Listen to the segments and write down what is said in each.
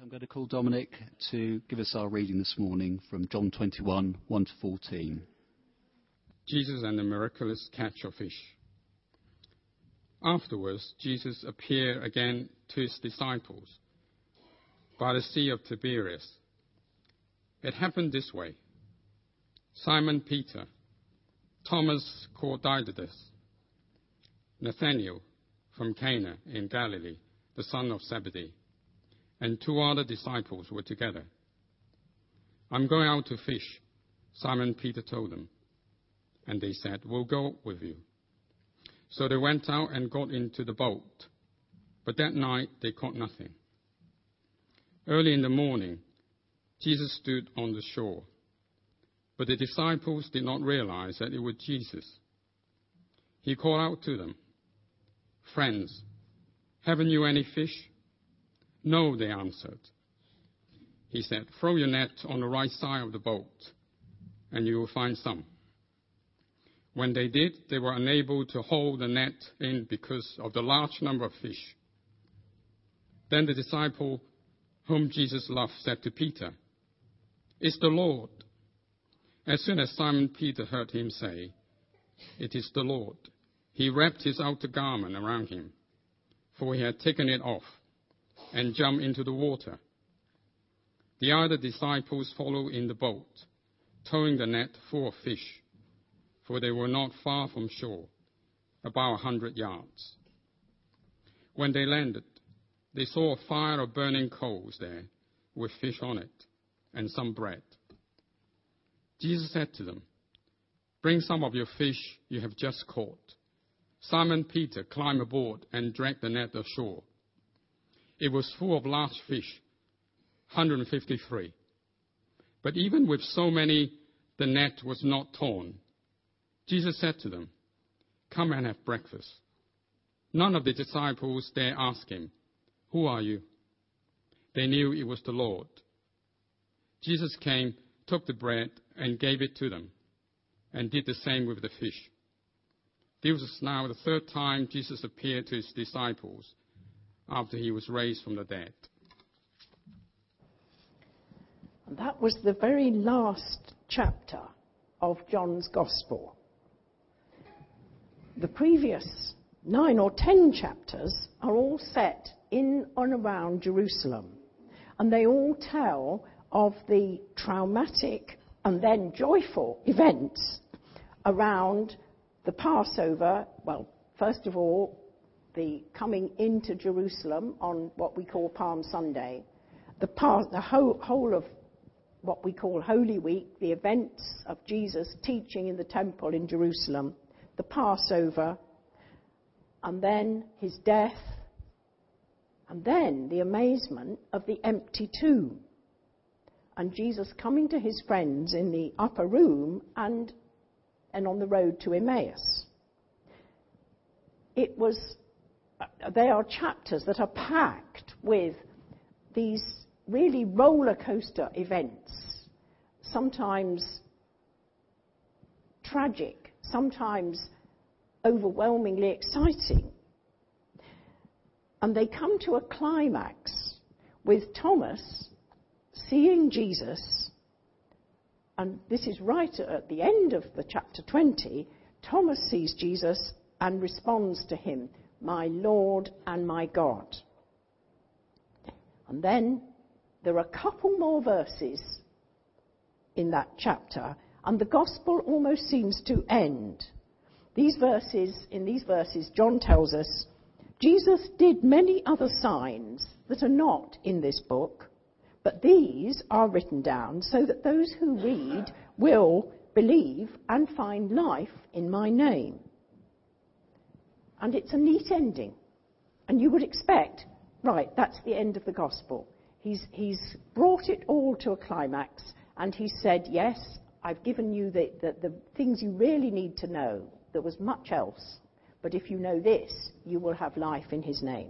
I'm going to call Dominic to give us our reading this morning from John 21, 1 to 14. Jesus and the miraculous catch of fish. Afterwards, Jesus appeared again to his disciples by the Sea of Tiberias. It happened this way. Simon Peter, Thomas called Didymus, Nathanael from Cana in Galilee, the son of Zebedee, and 2 other disciples were together. "I'm going out to fish," Simon Peter told them. And they said, "We'll go with you." So they went out and got into the boat. But that night they caught nothing. Early in the morning, Jesus stood on the shore. But the disciples did not realize that it was Jesus. He called out to them, "Friends, haven't you any fish?" "No," they answered. He said, "Throw your net on the right side of the boat, and you will find some." When they did, they were unable to hold the net in because of the large number of fish. Then the disciple whom Jesus loved said to Peter, "It's the Lord." As soon as Simon Peter heard him say, "It is the Lord," he wrapped his outer garment around him, for he had taken it off, and jumped into the water. The other disciples followed in the boat, towing the net full of fish, for they were not far from shore, about 100 yards. When they landed, they saw a fire of burning coals there, with fish on it, and some bread. Jesus said to them, "Bring some of your fish you have just caught." Simon Peter climbed aboard and dragged the net ashore. It was full of large fish, 153. But even with so many, the net was not torn. Jesus said to them, "Come and have breakfast." None of the disciples dare ask him, "Who are you?" They knew it was the Lord. Jesus came, took the bread, and gave it to them, and did the same with the fish. This was now the 3rd time Jesus appeared to his disciples after he was raised from the dead. That was the very last chapter of John's Gospel. The previous 9 or 10 chapters are all set in and around Jerusalem, and they all tell of the traumatic and then joyful events around the Passover. Well, first of all, the coming into Jerusalem on what we call Palm Sunday, the whole of what we call Holy Week, the events of Jesus teaching in the temple in Jerusalem, the Passover, and then his death, and then the amazement of the empty tomb, and Jesus coming to his friends in the upper room and on the road to Emmaus. They are chapters that are packed with these really roller coaster events, sometimes tragic, sometimes overwhelmingly exciting. And they come to a climax with Thomas seeing Jesus, and this is right at the end of the chapter 20. Thomas sees Jesus and responds to him, "My Lord and my God." And then there are a couple more verses in that chapter, and the gospel almost seems to end. In these verses, John tells us, Jesus did many other signs that are not in this book, but these are written down so that those who read will believe and find life in my name. And it's a neat ending. And you would expect, right, that's the end of the gospel. He's brought it all to a climax, and he said, yes, I've given you the things you really need to know. There was much else, but if you know this, you will have life in his name.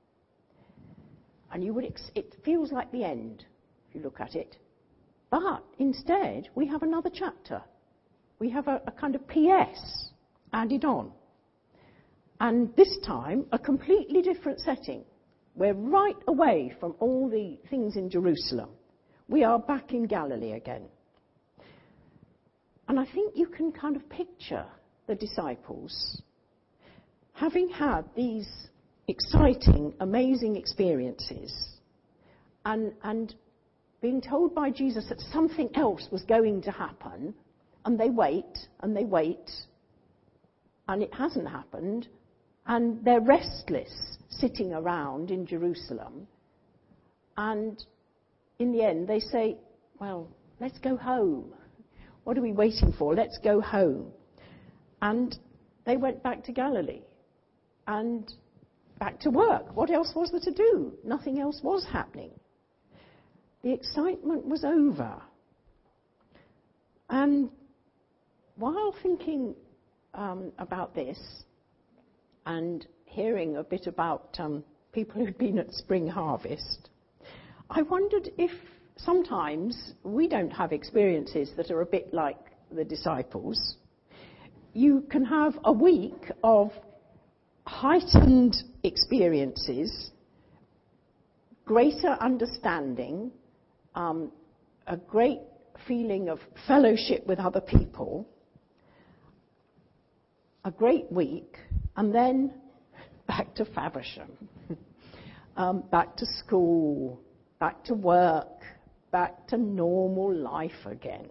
And it feels like the end, if you look at it. But instead, we have another chapter. We have a kind of PS added on. And this time, a completely different setting. We're right away from all the things in Jerusalem. We are back in Galilee again. And I think you can kind of picture the disciples having had these exciting, amazing experiences and being told by Jesus that something else was going to happen, and they wait, and they wait, and it hasn't happened, and they're restless sitting around in Jerusalem, and in the end they say, well, let's go home. What are we waiting for? Let's go home. And they went back to Galilee and back to work. What else was there to do? Nothing else was happening. The excitement was over. And while thinking about this and hearing a bit about people who'd been at Spring Harvest, I wondered if sometimes we don't have experiences that are a bit like the disciples. You can have a week of heightened experiences, greater understanding, a great feeling of fellowship with other people, a great week, and then back to Faversham, back to school, back to work, back to normal life again.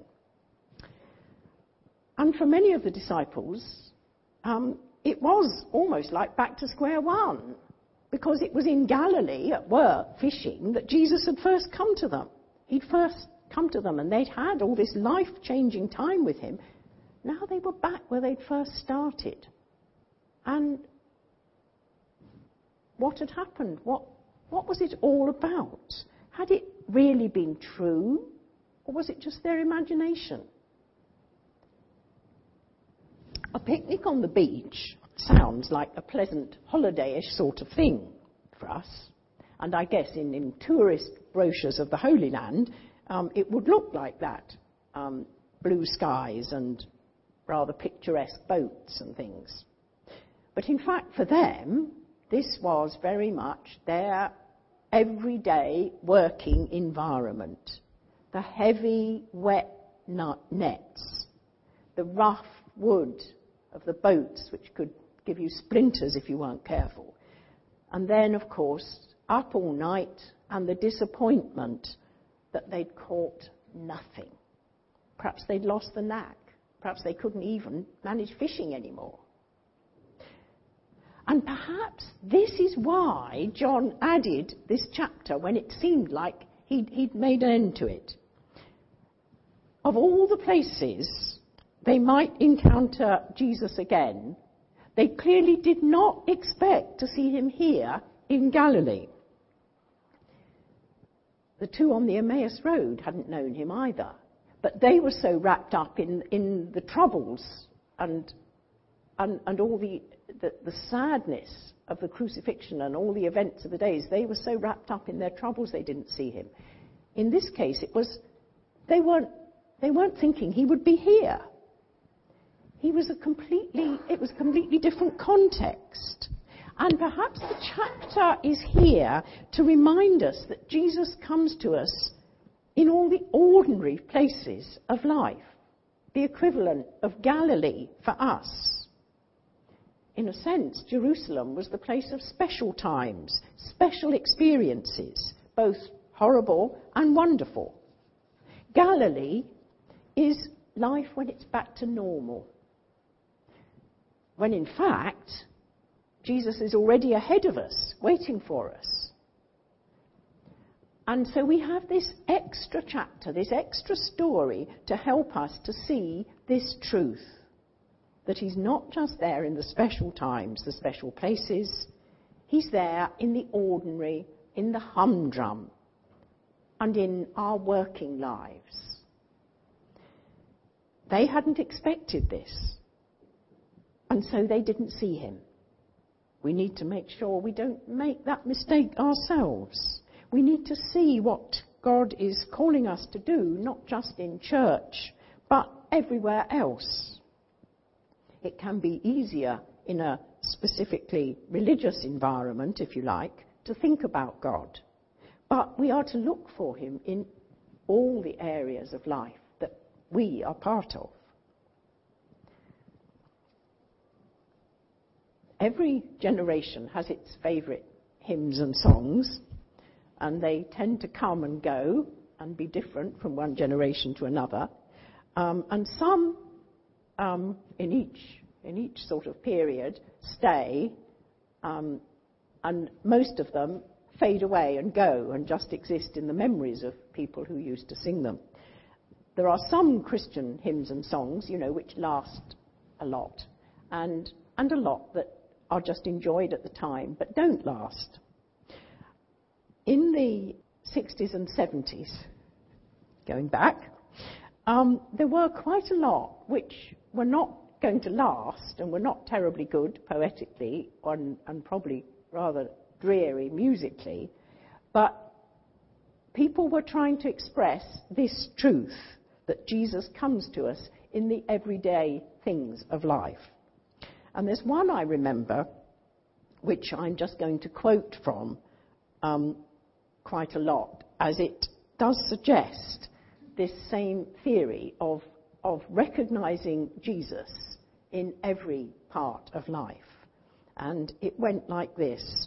And for many of the disciples, it was almost like back to square one, because it was in Galilee at work, fishing, that Jesus had first come to them. He'd first come to them, and they'd had all this life-changing time with him. Now they were back where they'd first started. And what had happened? What was it all about? Had it really been true, or was it just their imagination? A picnic on the beach sounds like a pleasant holiday-ish sort of thing for us. And I guess in tourist brochures of the Holy Land, it would look like that. Blue skies and rather picturesque boats and things. But in fact, for them, this was very much their everyday working environment. The heavy, wet nets, the rough wood of the boats, which could give you splinters if you weren't careful. And then, of course, up all night, and the disappointment that they'd caught nothing. Perhaps they'd lost the knack. Perhaps they couldn't even manage fishing anymore. And perhaps this is why John added this chapter when it seemed like he'd made an end to it. Of all the places they might encounter Jesus again, they clearly did not expect to see him here in Galilee. The two on the Emmaus Road hadn't known him either, but they were so wrapped up in the troubles and all the sadness of the crucifixion and all the events of the days. They were so wrapped up in their troubles they didn't see him. In this case, they weren't thinking he would be here. It was a completely different context. And perhaps the chapter is here to remind us that Jesus comes to us in all the ordinary places of life, the equivalent of Galilee for us. In a sense, Jerusalem was the place of special times, special experiences, both horrible and wonderful. Galilee is life when it's back to normal, when in fact Jesus is already ahead of us, waiting for us. And so we have this extra chapter, this extra story to help us to see this truth, that he's not just there in the special times, the special places. He's there in the ordinary, in the humdrum, and in our working lives. They hadn't expected this, and so they didn't see him. We need to make sure we don't make that mistake ourselves. We need to see what God is calling us to do, not just in church, but everywhere else. It can be easier in a specifically religious environment, if you like, to think about God. But we are to look for him in all the areas of life that we are part of. Every generation has its favourite hymns and songs, and they tend to come and go and be different from one generation to another. And some in each sort of period stay, and most of them fade away and go and just exist in the memories of people who used to sing them. There are some Christian hymns and songs, which last a lot, and a lot that are just enjoyed at the time but don't last. In the 60s and 70s, going back, there were quite a lot which were not going to last and were not terribly good poetically and probably rather dreary musically, but people were trying to express this truth that Jesus comes to us in the everyday things of life. And there's one I remember, which I'm just going to quote from quite a lot, as it does suggest this same theory of recognizing Jesus in every part of life. And it went like this.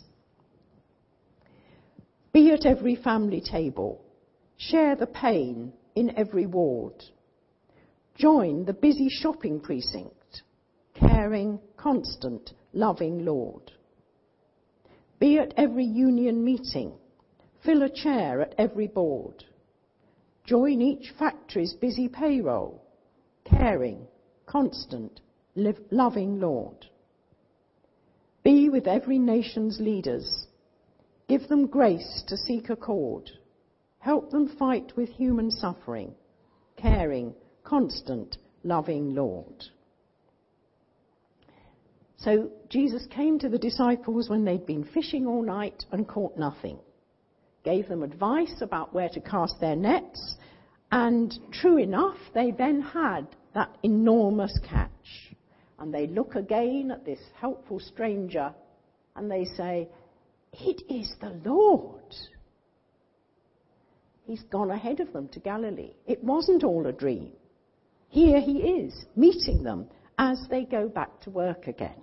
Be at every family table, share the pain in every ward, join the busy shopping precinct, caring, constant, loving Lord. Be at every union meeting, fill a chair at every board, join each factory's busy payroll, caring, constant, loving Lord. Be with every nation's leaders, give them grace to seek accord, help them fight with human suffering, caring, constant, loving Lord. So Jesus came to the disciples when they'd been fishing all night and caught nothing, gave them advice about where to cast their nets, and true enough, they then had that enormous catch. And they look again at this helpful stranger and they say, "It is the Lord." He's gone ahead of them to Galilee. It wasn't all a dream. Here he is, meeting them as they go back to work again.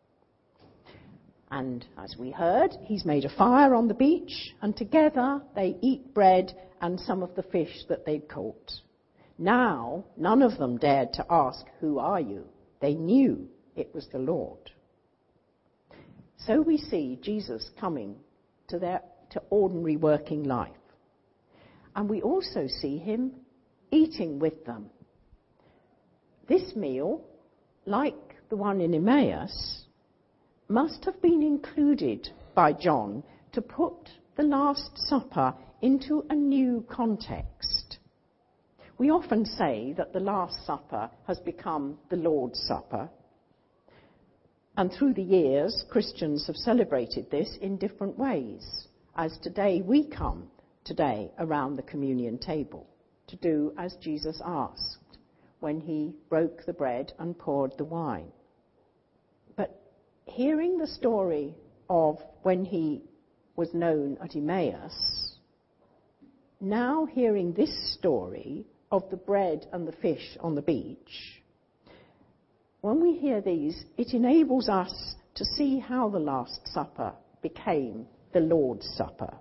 And as we heard, he's made a fire on the beach, and together they eat bread and some of the fish that they'd caught. Now, none of them dared to ask, "Who are you?" They knew it was the Lord. So we see Jesus coming to ordinary working life. And we also see him eating with them. This meal, like the one in Emmaus, must have been included by John to put the Last Supper into a new context. We often say that the Last Supper has become the Lord's Supper. And through the years, Christians have celebrated this in different ways, as today we come around the communion table to do as Jesus asked when he broke the bread and poured the wine. But hearing the story of when he was known at Emmaus, now hearing this story of the bread and the fish on the beach, when we hear these, it enables us to see how the Last Supper became the Lord's Supper.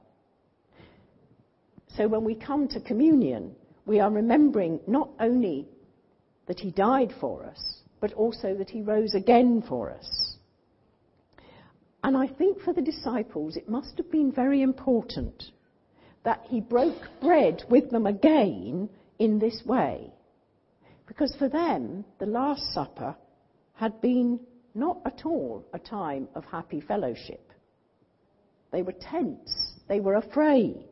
So when we come to communion, we are remembering not only that he died for us, but also that he rose again for us. And I think for the disciples, it must have been very important that he broke bread with them again in this way. Because for them, the Last Supper had been not at all a time of happy fellowship. They were tense. They were afraid.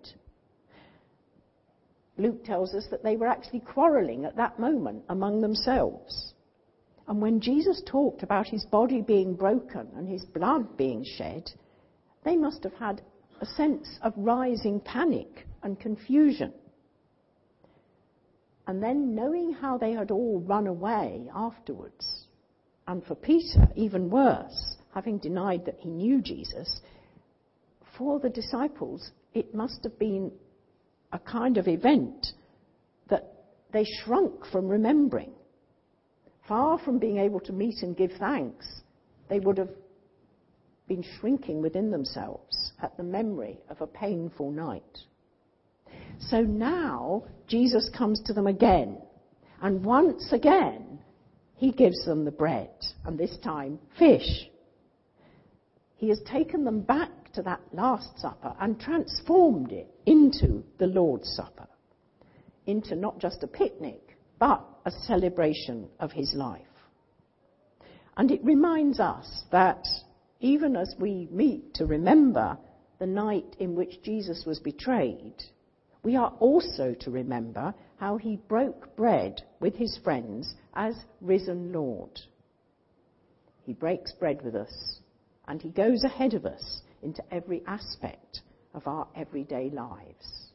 Luke tells us that they were actually quarrelling at that moment among themselves. And when Jesus talked about his body being broken and his blood being shed, they must have had a sense of rising panic and confusion. And then knowing how they had all run away afterwards, and for Peter, even worse, having denied that he knew Jesus, for the disciples, it must have been a kind of event that they shrunk from remembering. Far from being able to meet and give thanks, they would have been shrinking within themselves at the memory of a painful night. So now Jesus comes to them again, and once again he gives them the bread, and this time fish. He has taken them back to that Last Supper and transformed it into the Lord's Supper, into not just a picnic, but a celebration of his life. And it reminds us that even as we meet to remember the night in which Jesus was betrayed, we are also to remember how he broke bread with his friends as risen Lord. He breaks bread with us, and he goes ahead of us into every aspect of our everyday lives.